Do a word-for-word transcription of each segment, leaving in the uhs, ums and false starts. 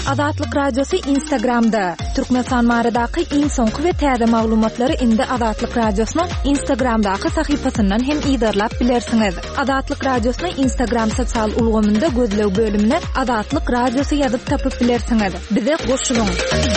Azatlyk Radiosu Instagramda. Türkmenistan maradaky iň soňky we täze maglumatlary indi Azatlyk Radiosynyň Instagramdaky sahypasyndan hem ýa-da bilersiňiz. Azatlyk Radiosynyň Instagram sosial ulgamynda gözlew bölümine Azatlyk Radiosu ýazyp tapyp bilersiňiz. Bize goşulyň.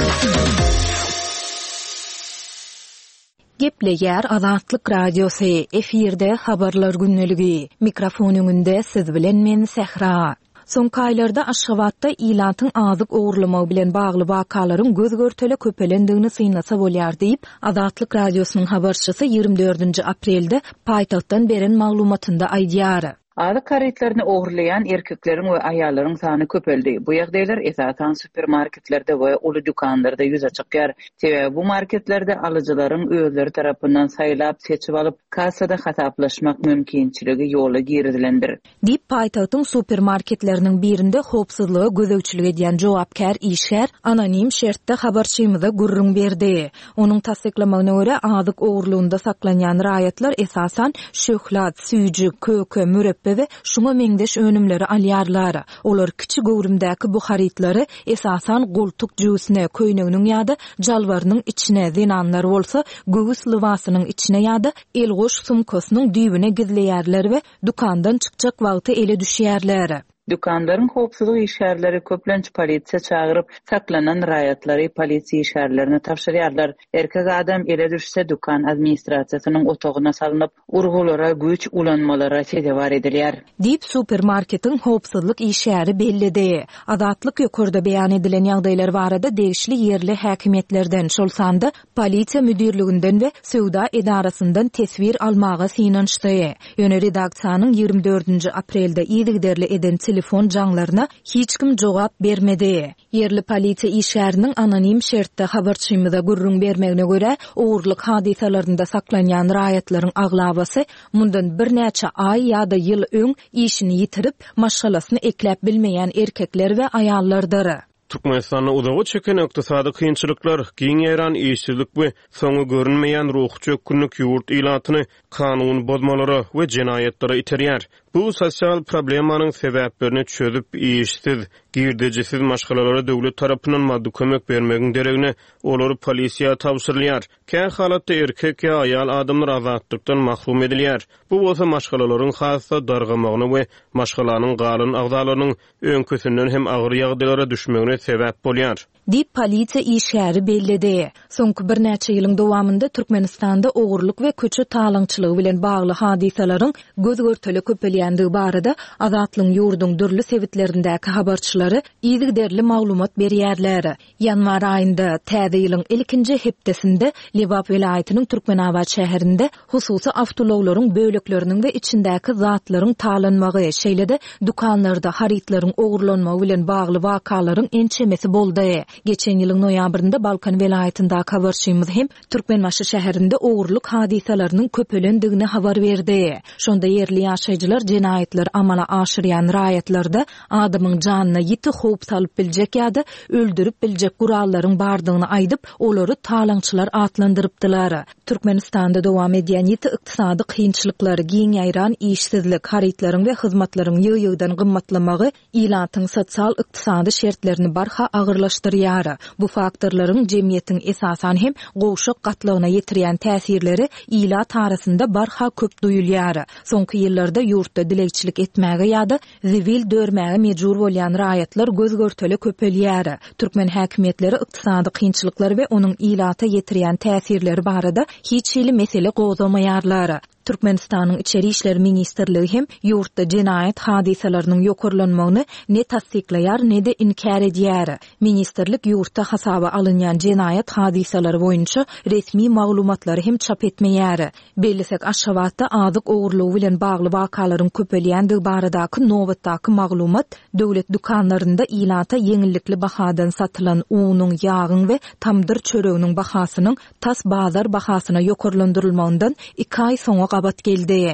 Gepleýär Azatlyk Radiosu efirde habarlar günneligi. Mikrofon öňünde siz bilen men Sehra. Soňky aýlarda Aşgabatda ilatyň azyk ogurlamagy bilen bagly wakalaryň göz görtele köpelendigini synlasa bolýar diýip Azatlyk Radiosynyň habarçysy ýygrimi dördünji aprelde paýtagtdan beren maglumatynda aýdýar. Azyk karetlerini ogurlayan erkeklerin we aýallaryň sany köpeldi. Bu ýagdaýlar esasan supermarketlerde we uly dükanlarda ýüze çykýar. Sebäbi bu marketlerde alyjylaryň özleri tarapyndan saýlap seçip alyp kassada hataplaşmak mümkinçiligi ýola girdilendir. Diýip paýtagtyň supermarketleriniň birinde howpsuzlygy gözegçilik edýän jogapkär işgär anonim şertde habarçymyza gurrun berdi. Onuň tasdiklamagyna görä azyk ogurlugynda saklanýan raýatlar esasan şöhlat, süýjük, köke, müreppe we şuňa meňdeş önümleri alýarlar. Olar kiçik gowrumdaky bu harytlary esasan goltuk jüsine, köýneginiň ýa-da jalbarynyň içine zenanlar bolsa, göğüs lybasynyň içine ýa-da elgoş sumkasynyň düýbüne gizleýärler we dukandan çykjak wagty ele düşýärler. Dükanlaryň howpsuzlyk işgärleri köplenç polisiýa çagyryp saklanan raýatlary polisiýa işgärlerini tapşyrýarlar. Erkek adam ele düşse dukan administrasiýasynyň otagyna salynıp urgulara, güç ulanmalara sebäp edilýär. Diýip supermarketiň howpsuzlyk işgäri bellidi. Azatlyk ýokurda beýan edilen ýagdaýlar barada degişli ýerli häkimetlerden şolsanda polisiýa müdirliginden we Söwda edarasyndan tesbir almagy synançdy. Ýöne redaksiýanyň ýygrimi dördünji aprelde ýygyderli eden telefon jaňlaryna hiç kim jogap bermedi. Yerli polisiýa işgäriniň anonim şertde habarçymyza gurrun bermegine görä, ogurlyk hadisalarynda saklanýan raýatlaryň aglabasy mundan bir näçe ay ýa-da ýyl öň işini ýitirip, maşgalasyny ekläp bilmeýän erkekler we aýallardyr. Türkmenistanda uzagy çeken ykdysady kynçylyklar, giň ýaran işçilik we soňy görünmeýän ruh çökünlük ýurt ilatyny kanun bozmalary we jenaýetlere iterýär. Bu sosial problemanyň sebäplerini çözüp işsiz, girdejisiz maşgalalara döwlet tarapyndan maddi kömek bermegiň deregine olary polisiýa tapşyrylýar. Kän halatda erkek ýa aýal adamlar azatlykdan mahrum edilýär. Bu bolsa maşgalalaryň hassa dargamagyna we maşgalanyň galyn agdalarynyň öňkösünden hem agyr ýagdaýlara düşmegine sebäp bolýar. Diýip polisiýa işgäri bellidi. Soňky bir näçe ýylyň dowamynda Türkmenistanda ogurlyk we köçe talançylygy bilen bagly hadisalaryň göz görteli köpelýändigi barada Azatlyň ýurduň dürli sebitlerindäki habarçylary ýygyderli maglumat berýärler. Ýanwar aýynda täze ýylyň ilkinji hepdesinde Lebap welaýatynyň Türkmenabad şäherinde hususy awtolawlaryň bölekleriniň we içindäki zatlaryň talanmagy, şeýle-de dukanlarda harytlaryň ogurlanmagy bilen bagly wakalaryň ençemesi boldy. Geçen ýylyň noýabrynda Balkan welaýatynda habarçymyz hem Türkmenmaşy şäherinde ogurlyk hadisalarynyň köpelendigine habar berdi. Şonda ýerli ýaşaýjylar jenaýetler amala aşyrýan raýatlarda adamyň janyna ýiti howp salyp biljek ýa-da öldürüp biljek gurallaryň bardygyny aýdyp, olary talançylar atlandyrypdylar. Türkmenistanda dowam edýän ýiti ykdysady kynçylyklary, giň ýaýran işsizlik, harytlaryň we hyzmatlaryň ýygy-ýygydan gymmatlamagy ilatyň sosial ykdysady şertlerini barha agyrlaşdyrýar. Bu faktorlaryň jemgyýetiň esasan hem gowşak gatlygyna ýetirýän täsirleri ilat arasynda barha köp duýulýar. Soňky ýyllarda ýurtda dilekçilik etmäge ýa-da zivil dörmäge mejbur bolýan raýatlar göz görteli köpelýär. Türkmen häkimetleri ykdysady kynçylyklary we onuň ilata ýetirýän täsirleri barada hiç ýyly mesele gowzamaýarlar. Türkmenistanyň içeri işler ministrligi hem ýurtda jenaýet hadisalarynyň ýokurlanmagyny ne tasdiklaýar ne de inkar edýär. Ministrlik ýurtda hasaba alynýan jenaýet hadisalary boýunça resmi maglumatlary hem çap etmeýär. Bellisek Aşgabatda azyk ogurlugy bilen bagly wakalaryň köpelýändigi baradaky nowatdaky maglumat döwlet dukanlarynda ilata ýeňillikli bahadan satylan unuň, ýagyň we tamdyr çöreginiň bahasynyň tas bazar bahasyna ýokurlandyrylmagyndan iki ay soňra gabat geldi.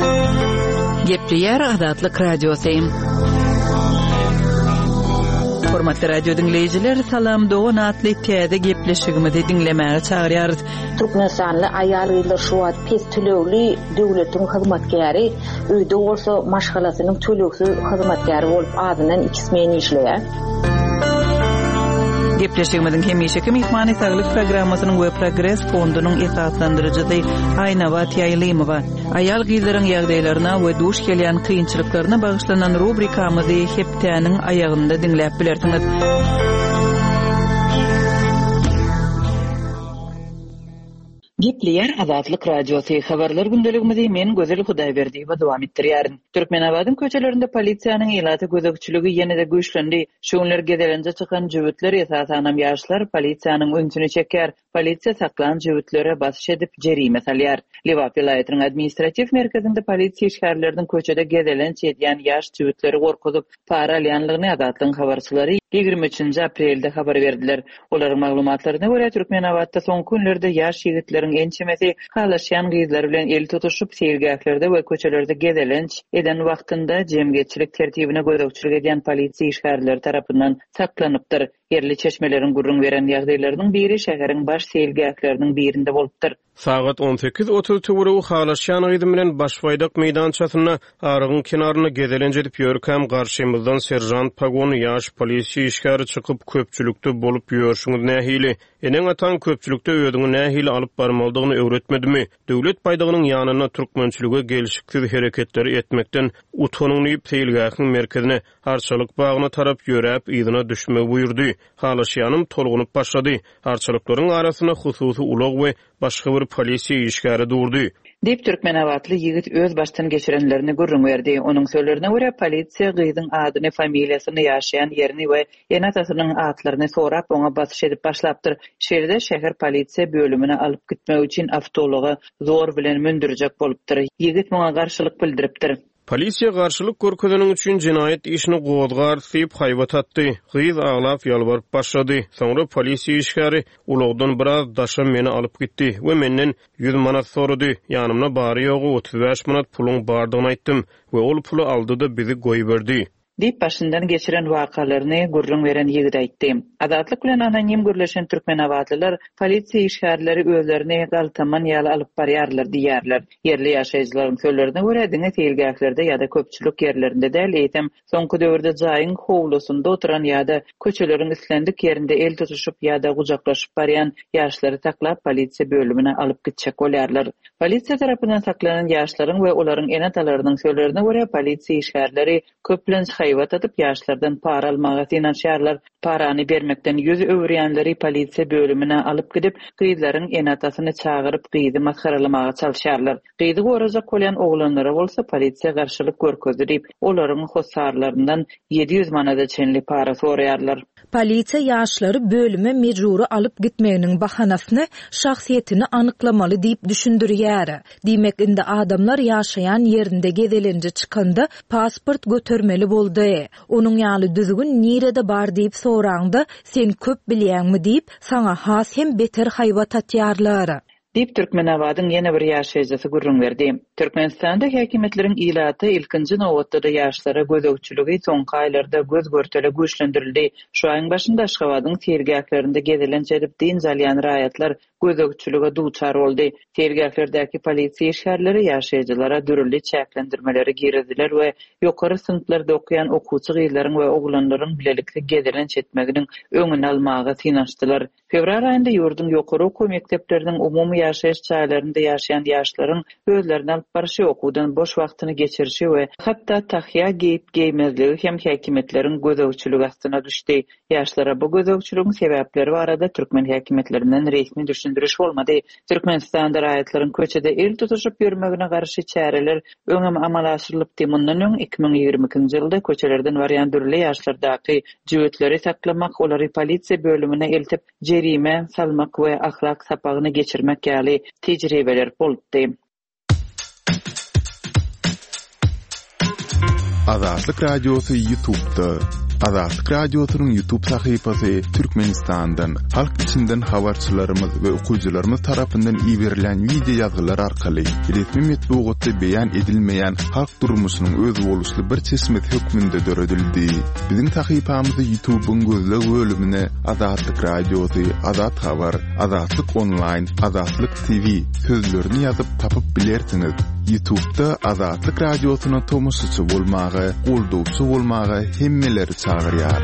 Gepleýär Azatlyk Radiosu. Hormatly radio dinleyijiler, salam dogan atly täze gepleşigimizi dinlemäge çagyrýarys. Türkmenistanly aýal gyzlar şu wagt pes tölewli döwletiň hyzmatkäri, öýde bolsa maşgalasynyň tölewsiz hyzmatkäri bolup adynan ikismeni işleýär. Gepleşigimizin hemişeki mehmany saglyk programmasynyň we Progress fondunyň esaslandyrjysy Aýnawat Ýaýlymowa aýal gyzlaryň ýagdaýlaryna we duş gelýän kynçylyklaryna bagyşlanan rubrikamyzy heptäniň aýagynda dinläp bilersiňiz. Gepleýär Azatlyk radiosi habarlar gündeligimizi men Gözel Hudaýberdiýewa dowam etdirýärin. Türkmenabadyň köçelerinde polisiýanyň ýylaty gözegçiligi ýene-de güýçlendi. Şoňlar gedelenje çykan jüwitler esasanam ýaşlar polisiýanyň öňüne çeker. Polisiýa saklanan jüwitlere basyş edip jerime salýar. Liwap vilayatynyň administrativ merkezinde polisiýa işgärleriniň köçede gedelenç edýän ýaş jüwitleri gorkuzyp para alýanlygyny Azatlyň habarçylary ýygrimi üçinji aprelde habar berdiler. Olaryň maglumatlaryna görä Türkmenabadda soňky günlerde ýaş ýigitler ençemesi halaşyan gyzlar bilen el tutuşup seýilgäklerde we köçelerde gedelenç eden wagtynda jemgyýetçilik tertibine gözegçilik edýän polisiýa işgärleri tarapyndan saklanypdyr. Yerli çeşmeleriň gurrun beren ýagdaýlarynyň biri şäheriň baş seýilgäkleriniň birinde bolupdyr. Sagat on sekiz otuz töwre halaşyan gyzym bilen Başbaýdak meýdançasyna aragyň kenaryna gedelenç edip ýörkäm garşymyzdan serjant pagony ýaş polisiýa işgäri çykyp köpçülükde bolup ýörşüňiz nähili. Eneň atan köpçülükde öýüdiňi nähili alyp barmaldygyny öwretmedimi? Döwlet paýdagynyň ýanyna türkmençilige gelişiksiz hereketleri etmekden utanyp seýilgäkiň merkezine harçalyk bagyna tarap ýöräp ýygyna düşmek buýurdy. Halaşýanym tolgunyp başlady. Harçalyklaryň arasyna hususy ulag we başga bir polisiýa işgäri durdy. Dip Türkmenawatly ýigit öz başdan geçirenlerini gurrun berdi. Onuň sözlerine görä polisiýa gyzyň adyny, familiýasyny, ýaşaýan ýerini we enatasynyň atlaryny sorap oňa basyş edip başlapdyr. Şeýle şäher polisiýa bölümine alyp gitmek üçin awtology zor bilen mündirjek bolupdyr. Ýigit muňa garşylyk bildiripdir. Polisiýa garşylyk görkezeniň üçin jinaýat işini gowdgar diýip haýbat atdy. Gyz aglap ýalbaryp başlady. Soňra polisiýa işgäri ulagdan biraz daşa meni alyp gitdi we menden yüz manat sorady. Ýanymda bary ýogy otuz beş manat pulyň bardygyny aýtdym we ol puly aldy-da bizi goýup berdi. Dip başyndan geçiren wakalaryny gurrun beren ýigit aýtdy. Azatlyk bilen anonim gürleşen türkmenawatlylar polisiýa işgärleri özlerini galtaman ýaly alyp barýarlar diýerler. Yerli ýaşaýjylaryň sözlerine görä diňe seýilgäklerde ýa-da köpçülik ýerlerinde däl eýtem soňky döwürde jaýyň howlusynda oturan ýa-da köçeleriň islendik ýerinde el tutuşup ýa-da gujaklaşyp barýan ýaşlary taklap polisiýa bölümine alyp gitjek bolýarlar. Polisiýa tarapyndan saklanan ýaşlaryň we olaryň enatalarynyň sözlerine görä polisiýa işgärleri köplenç haýbat atyp ýaşlardan para almaga synanşýarlar. Parany bermekden ýüz öwrýänleri polisiýa bölümine alyp gidip gyzlaryň enatasyny çagyryp gyzy maskaralamaga çalşýarlar. Gyzy gorajak bolýan oglanlara bolsa polisiýa garşylyk görkezdirip olaryň hosarlaryndan ýedi ýüz manada çenli para soraýarlar. Polisiýa ýaşlary bölüme mejburi alyp gitmeginiň bahanasyny şahsiýetini anyklamaly diýip düşündirýär. Diýmek indi adamlar ýaşaýan ýerinde gedelenje çykanda pasport götermeli boldy. Onuň ýaly düzgün nirede bar diýip soraňda sen köp bilýärmi diýip saňa has hem beter haýbat atýarlar. Dip Türkmenabadyň ýene bir ýaşaýjysy gurrun berdi. Türkmenistanda häkimetleriň ilaty ilkinji nowatda ýaşlara gözegçiligi soňky aýlarda göz görteli güýçlendirildi. Şu aýyň başynda Aşgabatyň sergäklerinde gedelenç edip din zalýan raýatlar gözegçilige duçar boldy. Sergäklerdäki polisiýa işgärleri ýaşaýjylara dürli çäklendirmeleri girdiler we ýokary synplarda okuyan okuwçy gyzlaryň we oglanlaryň bilelikli gedelenç etmeginiň öňüni almaga synanşdylar. Fevral aýynda ýurdun ýokary okuw mekdepleriniň umumy ýaşaýyş çaýlarynda ýaşaýan ýaşlaryň özlerini alyp barşy okuwdan boş wagtyny geçirişi we hatda tahyýa geyip geýmezligi hem häkimetleriň gözegçiligi astyna düşdi. Ýaşlara bu gözegçiligiň sebäpleri barada türkmen häkimetlerinden resmi düşündiriş bolmady. Türkmenistanda raýatlaryň köçede el tutuşup ýörmegine garşy çäreler öňem amal aşyrylypdy. Mundan öň iki ming ýigirme ikinji ýylda köçelerden barýan dürli ýaşlardaky jüwitleri saklamak, olary polisiýa bölümine eltip jerime salmak we ahlak sapagyny geçirmek ýaly tejribeler bolupdy. Azatlyk radiosu YouTube'da Azatlyk Radiosynyň YouTube sahypasy Türkmenistandan, halk içinden habarçylarymyz we okuwçylarymyz tarapyndan ýiberilen video ýazgylar arkaly resmi metbuatda beýan edilmeýän halk durmuşynyň öz boluşly bir çeşmet hökmünde döredildi. Biziň sahypamyzy YouTube'un gözleg bölümine Azatlyk Radiosy, Azat Habar, Azatlyk Online, Azatlyk T V sözlerini ýazyp tapyp bilersiňiz. YouTube'da Azatlyk Radiosyna tomusçy bolmagy, goldowçy bolmagy hemmeleri çagyrýar.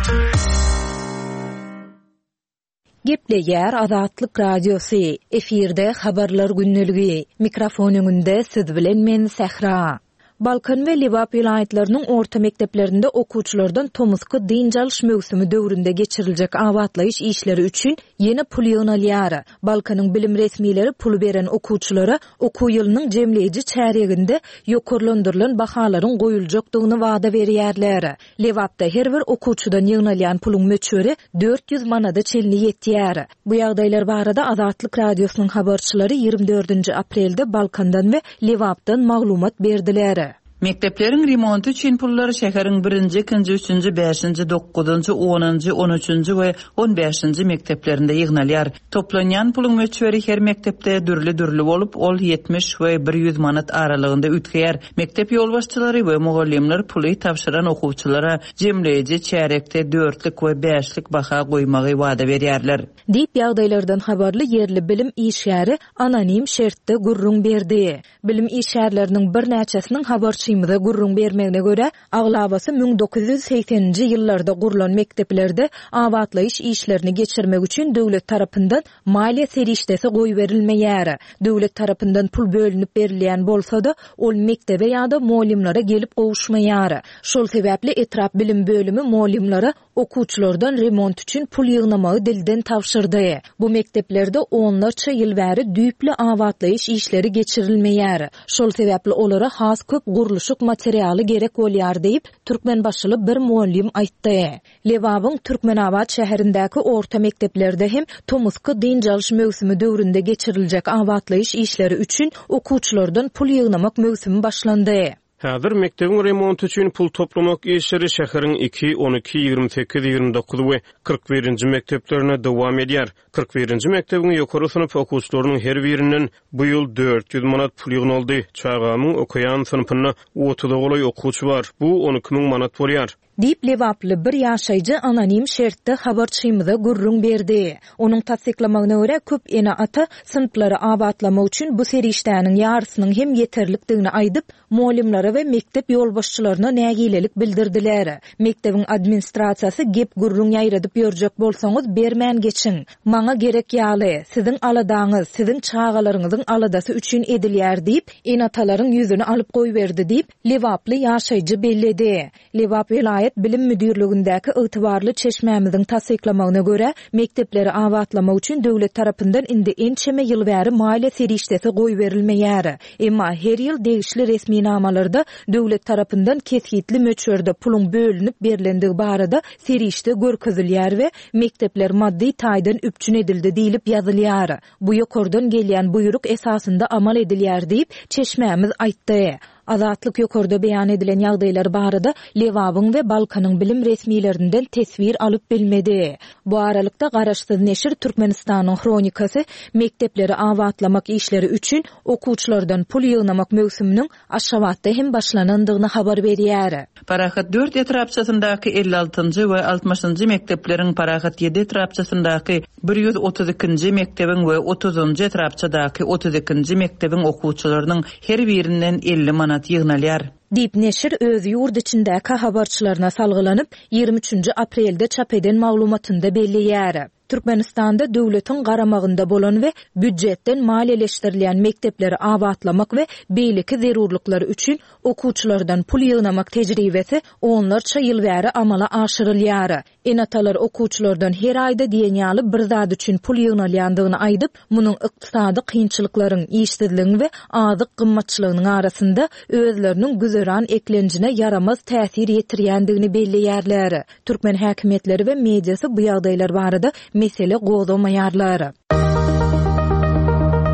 Gepleýär Azatlyk Radiosy. Efirde habarlar günneligi. Mikrofon öňünde siz bilen men Sahra. Balkan we Lewap vilayetleriniň orta mekdeplerinde okuwçylardan tomuska din jalyş mögsümi döwründe geçiriljek awatlaýyş işleri üçin ýene pul ýynalýar. Balkanyň bilim resmileri pul beren okuwçylara okuw ýylynyň jemleýiji çäreginde ýokarlandyrylan bahalaryň goýuljakdygyny wada berýärler. Lewapda her bir okuwçydan ýynalýan puluň möçberi dört yüz manada çelini ýetýär. Bu ýagdaýlar barada Azatlyk Radiosynyň habarçylary ýygrimi dördünji aprelde Balkandan we Lewapdan maglumat berdiler. Mekteplerin remontu üçin pullary şäheriň birinji, ikinji, üçünji, beşinji, dokuzunji, onunji, on üçünji we on beşinji mekteplerinde ýygnalýar. Toplanýan puluň möçberi her mektepde dürli-dürli bolup, ol ýetmiş we bir yüz manat aralygynda ütgeýär. Mektep ýolbaşçylary we mugallimler puly tapşyran okuwçylara jemleýiji çärekde dörtlik we beşlik baha goýmagy wada berýärler. Diýip ýagdaýlardan habarly ýerli bilim işgäri anonim şertde gurrun berdi. Bilim işgärleriniň bir näçesiniň habarçy da gurrun bermegine göre aglabasy ming dokuz yüz sekseninji ýyllarda gurulan mekteplerde awatlaýyş işlerini geçirmek üçin döwlet tarapyndan maliýe serişdesi goý berilmeýär. Döwlet tarapyndan pul bölünip berilýän bolsa-da ol mektebe ýa-da muallimlara gelip gowuşmaýar. Şol sebäpli etrap bilim bölümi muallimlara okuwçylardan remont üçin pul ýygnamagy dilden tapşyrdy. Bu mekteplerde onlarça ýyl bäri düýpli awatlaýyş işleri geçirilmeýär. Şol sebäpli olara has köp guruluş materialy gerek bolýar diýip türkmen başly bir muallim aýtdy. Lewapyň Türkmenabad şäherindäki orta mekteplerde hem tomuska din jalyş mögsümi döwründe geçirilejek awatlaýyş işleri üçin okuwçylardan pul ýygnamak mögsümi başlandy. Häzir mektebiň remontu üçin pul toplamak işleri şäheriň iki, on iki, ýygrimi sekiz, ýygrimi dokuz we kırk birinji mekteplerine dowam edýär. kırk birinji mektebiň ýokary synap okuwçylarynyň her birinden bu ýyl dört yüz manat pul ýygnaldy. Çağamyň okuyan synpyna otuda goly okuwçy bar. Bu on iki ming manat bolýar. Diýip Lewaply bir ýaşaýjy anonim şertde habarçymyza gurrun berdi. Onuň tasdiklamagyna görä köp ene ata synplary awatlamak üçin bu serişdäniň ýarsynyň hem ýeterlikdigini aýdyp, muallimlara we mektep ýolbaşçylaryna nägilelik bildirdiler. Mektebiň administrasiýasy gep gurrun ýaýradyp ýörjek bolsaňyz bermän geçiň. Maňa gerek ýaly, siziň aladaňyz, siziň çağalaryňyzyň aladasy üçin edilýär diýip, ene atalaryň ýüzüni alyp goýberdi diýip Lewaply ýaşaýjy belledi. Lewap Bilim müdürlüğündäki ýytybarly çeşmämiziň tasdiklamagyna görä, mektepleri awatlamak üçin döwlet tarapyndan indi ençeme ýyl bäri maliýe serişdesi goý berilmeýär. Emma her ýyl degişli resmi namalarda döwlet tarapyndan kesgitli möçberde pulun bölünip berilendigi barada serişde görkezilýär we mektepler maddi taýdan üpçün edildi diýilip ýazylýar. Bu ýokardan gelýän buyruk esasynda amal edilýär diýip çeşmämiz aýtdy. Azatlyk ýokarda beýan edilen ýagdaýlar barada Lewapyň we Balkanyň bilim resmiýetlerinden tesvir alyp bilmedi. Bu aralykda Garaşsyz neşir Türkmenistanyň kronikasy mektepleri awatlamak işleri üçin okuwçylardan pul ýygnamak mögsüminiň aşawatda hem başlanandygyny habar berýär. Parahat dört etrapçasyndaky elli altynjy we altmışynjy mektepleriň parahat ýedi etrapçasyndaky bir yüz otuz ikinji mektebiň we otuzunjy etrapçadaky otuz ikinji mektebiň okuwçylarynyň her birinden elli manat ýygnalýar. Diýip neşir öz ýurt içindäki habarçylaryna salgylanyp ýygrimi üçünji aprelde çap eden maglumatynda belliýär. Türkmenistanda döwletiň garamagynda bolan we büdjetden maliýeleşdirilýän mektepleri awatlamak we beýleki zerurlyklary üçin okuwçylardan pul ýygnamak tejribesi onlarça ýyl bäri amala aşyrylýar. Enatalar okuwçylardan her aýda diýenýaly bir zat üçin pul ýygnalýandygyny aýdyp, munyň ykdysady kynçylyklaryň, işsizligiň we azyk gymmatçylygynyň arasynda özleriniň güzeran eklenjine yaramaz täsir ýetirýändigini belliýärler. Türkmen häkimetleri we mediasy bu ýagdaýlar barada mesele gowdamaýarlar.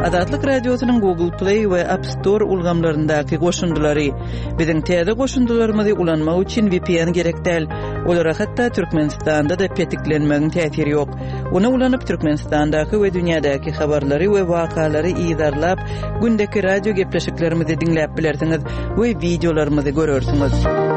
Azatlyk Radiosynyň Google Play we App Store ulgamlaryndaky goşundulary. Biziň täze goşundularymyzy ulanmak üçin V P N gerek däl. Olara hatda Türkmenistanda da petiklenmegiň täsiri ýok. Onu ulanyp Türkmenistandaky we dünýädäki habarlary we wakalary ýydarlap, gündäki radio gepleşiklerimizi dinläp bilersiňiz we videolarymyzy görörsiňiz.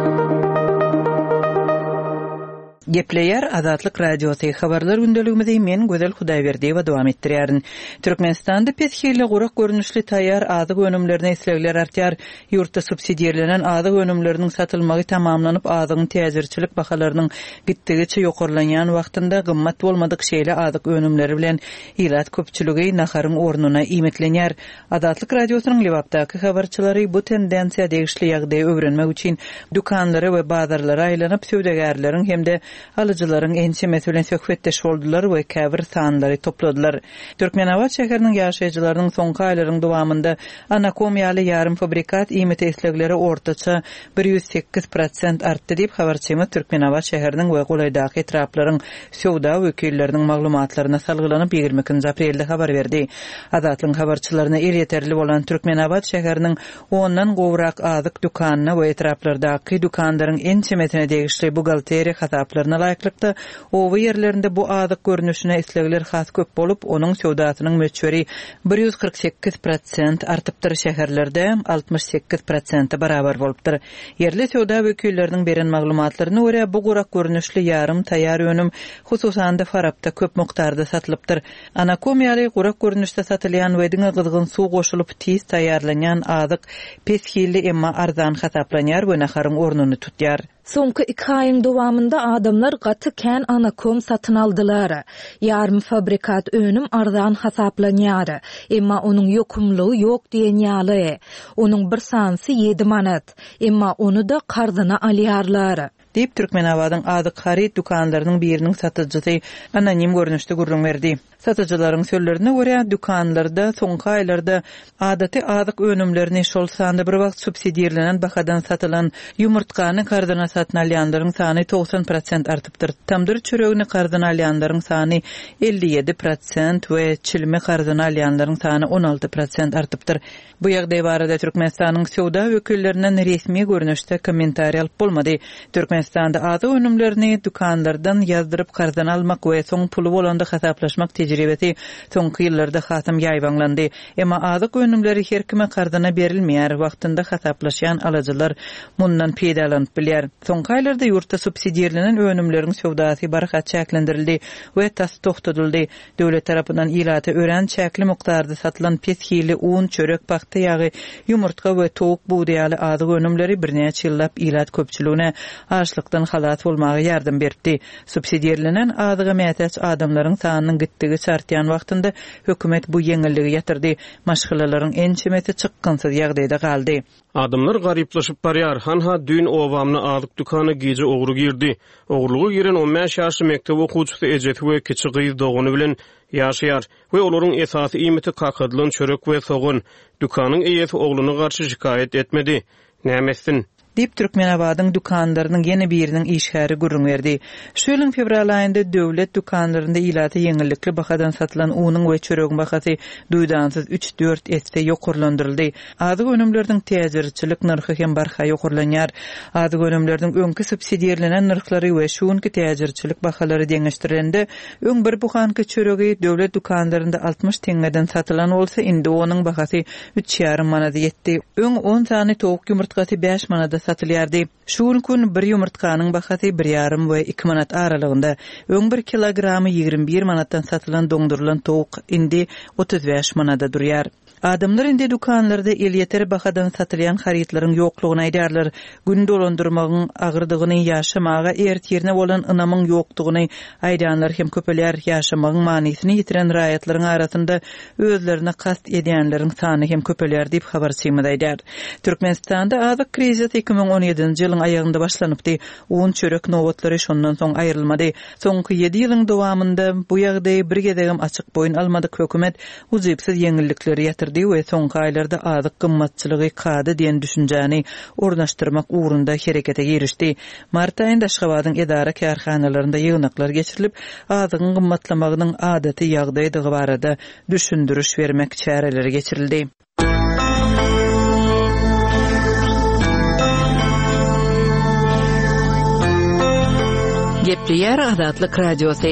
Gepleyer Azatlyk Radiosy habarlar gündeligimizi men Gözel Hudaýberdiýewa dowam etdirýärin. Türkmenistanda pesheýle gurak görnüşli taýýar azyk önümlerine islegler artýar. Ýurtda subsidiýalenen azyk önümleriniň satylmagy tamamlanyp, azygyň täzirçilik bahalarynyň gitdigiçe ýokarlanýan wagtynda gymmat bolmadyk şeýle azyk önümleri bilen ýylat köpçüligi naharyň ornuna iýmetlenýär. Azatlyk Radiosynyň Lewapdaky habarçylary bu tendensiýa degişli ýagdaý öwrenmek üçin dukanlary we bazarlara aýlanyp söwdägärleriň hemde alıcıların ençemesi bilen söhbetdeş boldular we käbir sanlary topladylar. Türkmenawat şäheriniň ýaşaýjylarynyň soňky aýlaryň dowamında anakomiýaly ýarym fabrikat iýmeti eslegleri ortaça bir ýüz sekiz prosent artdy diýip habarçymyz Türkmenawat şäheriniň we golaýdaky etraplaryň söwda wekilleriniň maglumatlaryna salgylanyp ýigirmeki aprelde habar berdi. Azatlyň habarçylaryna el ýeterli bolan Türkmenawat şäheriniň ondan gowrak azyk dukanyna we etraplardaky dukanlaryň ençemesine degişli bugalteriýa hasaplarına laýyklykda owy ýerlerinde bu azyk görnüşine islegler has köp bolup, onuň söwdasynyň möçberi bir ýüz kırk sekiz prosent artypdyr. Şäherlerde altmış sekiz prosent barabar bolupdyr. Yerli söwda wekilleriniň beren maglumatlaryna görä bu gurak görnüşli ýarym taýýar önüm hususan da Farabda köp mukdarda satylypdyr. Anakomiýaly gurak görnüşde satylýan we diňe gyzgyn suw goşulyp tiz taýýarlanýan azyk pesheýli emma arzan hasaplanýar we naharyň ornuny tutýar. Soňky iki aýyň dowamında adamlar gaty kän anakom satyn aldylar. Ýarym fabrikat önüm arzan hasaplanýar. Emma onuň ýokumlygy ýok diýen ýaly. Onuň bir sansy ýedi manat. Emma onu da karzyna alýarlar. Diýip Türkmenawadyň azyk harit dukanlarynyň biriniň satyjysy anonim görnüşde gurrun berdi. Satyjylaryň sözlerine görä, dukanlarda soňky aýlarda adaty azyk önümlerini şol sanda bir wagt subsidiýalenen bahadan satylan ýumurtkany karzyna satyn alýanlaryň sany doksan prosent artypdyr. Tamdyr çöregini karzyna alýanlaryň sany elli ýedi prosent we çilme karzyna alýanlaryň sany on alty prosent artypdyr. Bu ýagdaý barada Türkmenistanyň söwda wekillerinden resmi görnüşde kommentariýa alyp bolmady. Türkmenistanda azyk önümlerini dukanlardan ýazdyryp karzyna almak we soň pulu bolanda hasaplaşmak tejribesi soňky ýyllarda hasam ýaýbanlandy. Emma azyk önümleri her kime karzyna berilmeýär. Wagtynda hasaplaşýan alyjylar mundan peýdalanyp bilýär. Soňky aýlarda ýurtda subsidiýalenen önümleriň söwdasy barhat çäklendirildi we tas togtadyldy. Döwlet tarapyndan ýylaty ören çäkli mukdarda satylan pesheýli un, çörek, paxta ýagy, ýumurtka we towuk buğdaýaly azyk önümleri birnäçe ýyllap ýylat köpçüligine açlykdan halat bolmagy ýardam berdi. Subsidiýalenen azyga mätäç adamlaryň sanynyň gitdigi çartýan wagtynda hökümet bu ýeňilligi ýatyrdy. Maşgalalaryň ençemesi çykgynsyz ýagdaýda galdy. Adamlar garyplaşyp barýar. Hanha dün owamny azyk dukany gije ogry girdi. Ogurlugy giren on beş ýaşly mektep okuwçysy Ejet we kiçi gyz dogany bilen ýaşaýar we olaryň esasy iýmeti kakadlyň çörek we sogun. Dukanyň eýesi ogluny garşy şikayet etmedi. Nämesin? Diýip Türkmenawadyň dukanlarynyň ýene biriniň işgäri gurrun berdi. Şu ýylyň fevral aýynda döwlet dukanlarynda ýylaty ýeňillikli bahadan satylan unyň we çöregiň bahasy duýdansyz üç dört esde ýokurlandyryldy. Azyk önümleriniň täzirçilik narhy hem barha ýokurlanýar. Azyk önümleriniň öňkü subsidiýalenen narhlary we şuňky täzirçilik bahalary deňeşdirilende öň bir buhanky çöregi döwlet dukanlarynda altmış teňeden satylan bolsa, indi onuň bahasy üç ýarym manata ýetdi. Öň on sany towuk ýumurtkasy beş manata satylýardy. Şu gün bir ýumurtkanyň bahasy bir ýarym we iki manat aralygynda. Öň bir kilogramy ýigirme bir manatdan satylan doňdurulan towuk indi otuz beş manada durýar. Adamlar indi dukanlarda el ýeter bahadan satylýan haritlaryň ýoklugyny aýdarlar. Gün dolandyrmagyň agyrdygyny, ýaşamaga ertirne bolan ynamyň ýokdugyny aýdanlar hem köpelýär. Ýaşamagyň manysyny ýitiren raýatlaryň arasynda özlerine kast edýänleriň sany hem köpelýär diýip habarçymyz aýdar. Türkmenistanda azyk krizis iki bin on ýedinji ýylyň aýagynda başlanypdy. Un çörek nowatlary şondan soň aýrylmady. Soňky ýedi ýylyň dowamında bu ýagdaý bir gezegem açyk boýun almadyk hökümet uzipsiz ýeňillikleri ýatyr getirdi we soňky aýlarda azyk gymmatçylygy kady diýen düşünjäni ornaşdyrmak uğrunda herekete girişdi. Mart aýynda Aşgabatyň edara kärhanalarynda ýygnaklar geçirilip, azygyň gymmatlamagynyň adaty ýagdaýdygy barada düşündürüş bermek çäreleri geçirildi. Gepleýär Azatlyk Radiosu.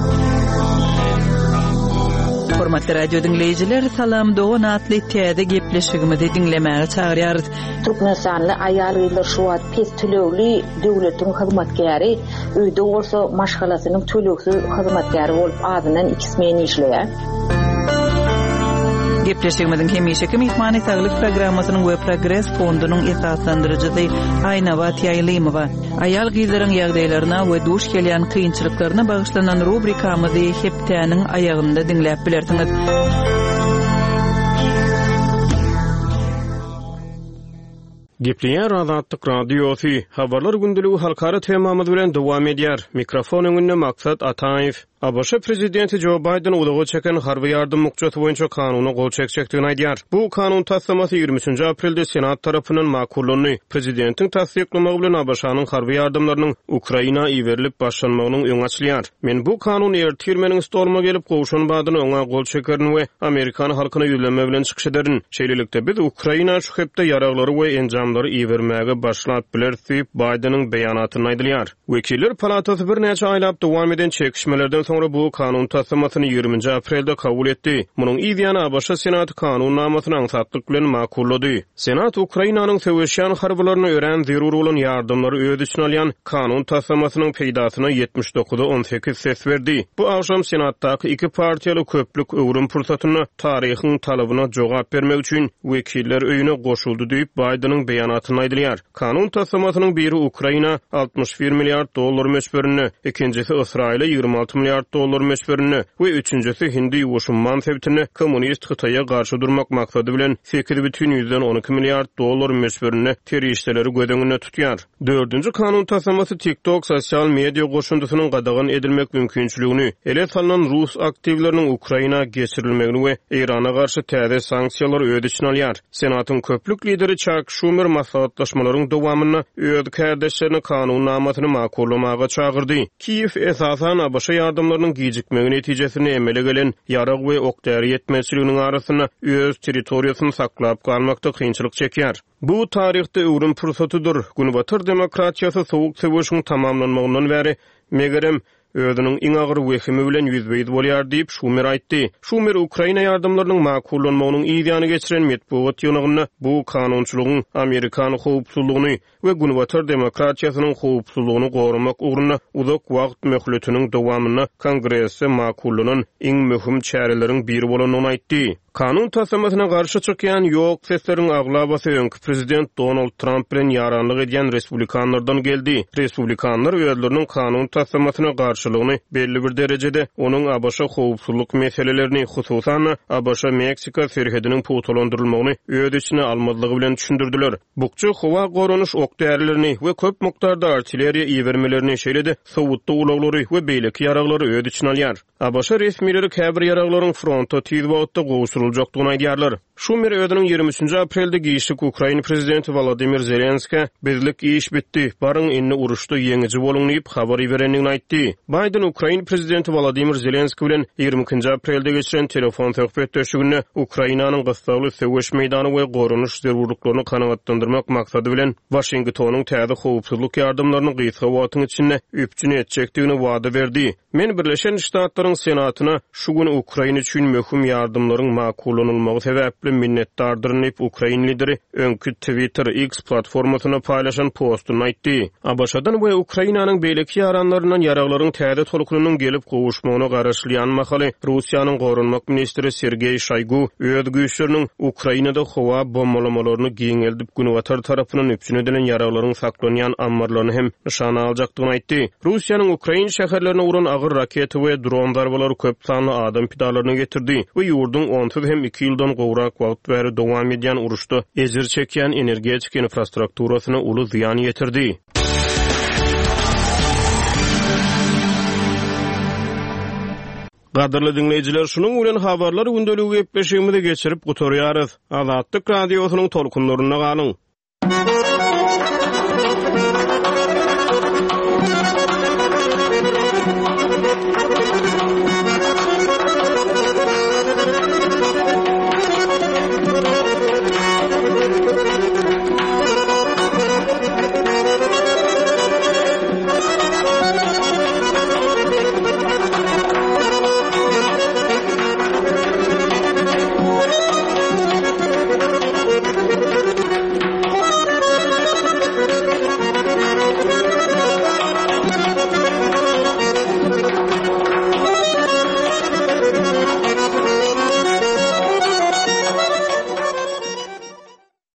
Hormatly radio dinleyijiler, salam dogan atly täze gepleşigimizi dinlemäge çagyrýarys. Türkmenistanly aýal ýyllar şu wagt pes tölegli döwletiň hyzmatkäri, öýde bolsa maşgalasynyň töleksiz hyzmatkäri bolup adynan iki ismen işleýär. Gepleşigimizin hemişeki mehmany saglyk programmasynyň we progress fondunyň esaslandyrjysy Aýnabat Ýaýlymowa. Aýal gyzlaryň ýagdaýlaryna we duş gelýän kynçylyklaryna bagyşlanan rubrikamyzy hepdäniň aýagynda dinläp bilersiňiz. Gepleýär Azatlyk Radiosu habarlar gündeligi halkara temamyz bilen dowam edýär. Mikrofon öňünde Maksat Ataýew. A B S prezidenti Joe Biden udagy çeken harby ýardym mukjaty boýunça kanuny gol çekjekdigini aýdýar. Bu kanun taslamasy ýigrimisi aprelde Senat tarapyndan makullandy. Prezidentiň tasdiklamagy bilen A B S-nyň harby ýardymlarynyň Ukraina iwerilip başlanmagynyň öňü açylýar. Men bu kanun ertirmeniň storma gelip gowşan badyny öňe gol çekerin we Amerikan halkyna ýüzlenme bilen çykyş ederin. Şeýlelikde biz Ukraina şu hepde ýaraglary we enjamlary iwermäge başlap bilerdi Bidenyň beýanatyny aýdylýar. Wekiller palatasy bir näçe aýlap dowam eden çekişmelerden sonra bu kanun taslamasyny ýigrimiji aprelde kabul etdi. Munyň ýa-da A B S Senaty kanun namasyny aňsatlyk bilen makullady. Senat Ukrainanyň söwüşýän harbylaryny ören zerur bolan ýardymlary öz içine alýan kanun taslamasynyň peýdasyna ýetmiş dokuza on sekiz ses berdi. Bu akşam Senatdaky iki partiýaly köplük öwrüm pursatyny taryhyň talabyna jogap bermek üçin wekiller öýüne goşuldy diýip Bidenyň beýanatyny aýdylýar. Kanun taslamasynyň biri Ukraina altmış bir milliard dollar meşberini, ikincisi Israila ýygrimi alty milliard dollar meşberini we üçüncüsi Hindi ýuwuşum mansebitini kommunist Hytaýa garşy durmak maksady bilen sekiz бүтүн ýüzden on iki milliard dollar meşberini terişdeleri gödeňine tutýar. Dördüncü kanun taslamasy TikTok sosial media goşundusynyň gadagan edilmek mümkinçiligini, ele salynan Rus aktivleriniň Ukraina geçirilmegini we Irana garşy täze sanksiýalar öz içine alýar. Senatyň köplük lideri Chuck Schumer maslahatlaşmalaryň dowamyna öz kardeşlerini kanun namasyny makullamaga çagyrdy. Kiýew esasan A B S ýardymlarynyň gijikmegi netijesini emele gelen ýarag we okdary ýetmezçiliginiň arasyna öz territoriýasyny saklap galmakda kynçylyk çekýär. Bu taryhda öwrüm pursatydyr. Günbatyr demokratiýasy sowuk söwüşiň tamamlanmagynyň bäri megerem özüniň iň agyr wehimi bilen ýüzbeýdi bolýar diýip Schumer aýtdy. Schumer Ukraina ýardymlarynyň makullanmagynyň ýa-da geçiren medeniýet ýönegiňi bu kanunçylygyň Amerikan howpsuzlygyny we günbatyr demokratiýasynyň howpsuzlygyny gorumak ugruna uzak wagt möhletiniň dowamyna Kongresse makullanan iň möhüm çäreleriň biri bolanyny aýtdy. Kanun taslamasyna garşy çykýan ýok sesleriň aglabasy öňkü prezident Donald Trump bilen ýaranlyk edýän respublikanlardan geldi. Respublikanlar özleriniň kanun taslamasyna garşylygyny belli bir derejede onuň A B S howpsuzlyk meselelerini, hususan A B S-Meksika serhediniň putulandyrylmagyny öz içine almadygy bilen düşündirdiler. Bukçu howa gorunuş okdärlerini we köp mukdarda artilleriýa iwermelerini şeýledi, sowutda ulaglary we beýleki ýaraglary öz içine alýar. A B S resmileri käbir ýaraglaryň fronta tiz wagtda gowşuruljakdygyny aýdýarlar. Schumer özüniň ýigrimisi aprelde giýişlik Ukraina prezidenti Volodymyr Zelenskiy bizlik iş bitdi, barın inni uruşda ýeňiji boluň diýip habar berenligini aýtdy. Biden Ukraina prezidenti Volodymyr Zelenskiy bilen ýigri ikinji aprelde geçiren telefon söhbetdeşiginde Ukrainanyň gysgaly söwüş meýdany we gorunuş zerurlyklaryny kanagatlandyrmak maksady bilen Washingtonyň täze howpsuzlyk ýardymlaryny gysga wagtyň içinde üpjüne etjekdigini wada berdi. Men Birleşen Ştatlaryň Senatyna şu gün Ukraina üçin möhüm ýardymlaryň makullanylmagy sebäpli minnetdardyr diýip Ukraina lideri öňkü Twitter X platformasyna paýlaşan postuny aýtdy. A B S-dan we Ukrainanyň beýleki ýaranlaryndan ýaraglaryň täze tolkunynyň gelip gowuşmagyna garaşlyan makaly Russiýanyň gorunmak ministri Sergey Shoygu öz güýçleriniň Ukrainada howa bombalamalaryny giňeldip günwatar tarapyndan üpjün edilen ýaraglaryň saklanýan ammarlaryny hem nişana aljakdygyny aýtdy. Russiýanyň Ukraina şäherlerine uran agyr raket we dron darbalary köp sanly adam pidalaryny getirdi we ýurdun onsuz hem iki ýyldan gowrak wagt bäri dowam edýän uruşda ezir çekýän energetik infrastrukturasyna uly ziýan ýetirdi. Gadyrly dinleyijiler, şunun bilen habarlar gündöligi gepleşigimizi geçirip gutorýarys. Azatlyk radiosynyň tolkunlaryna galyň.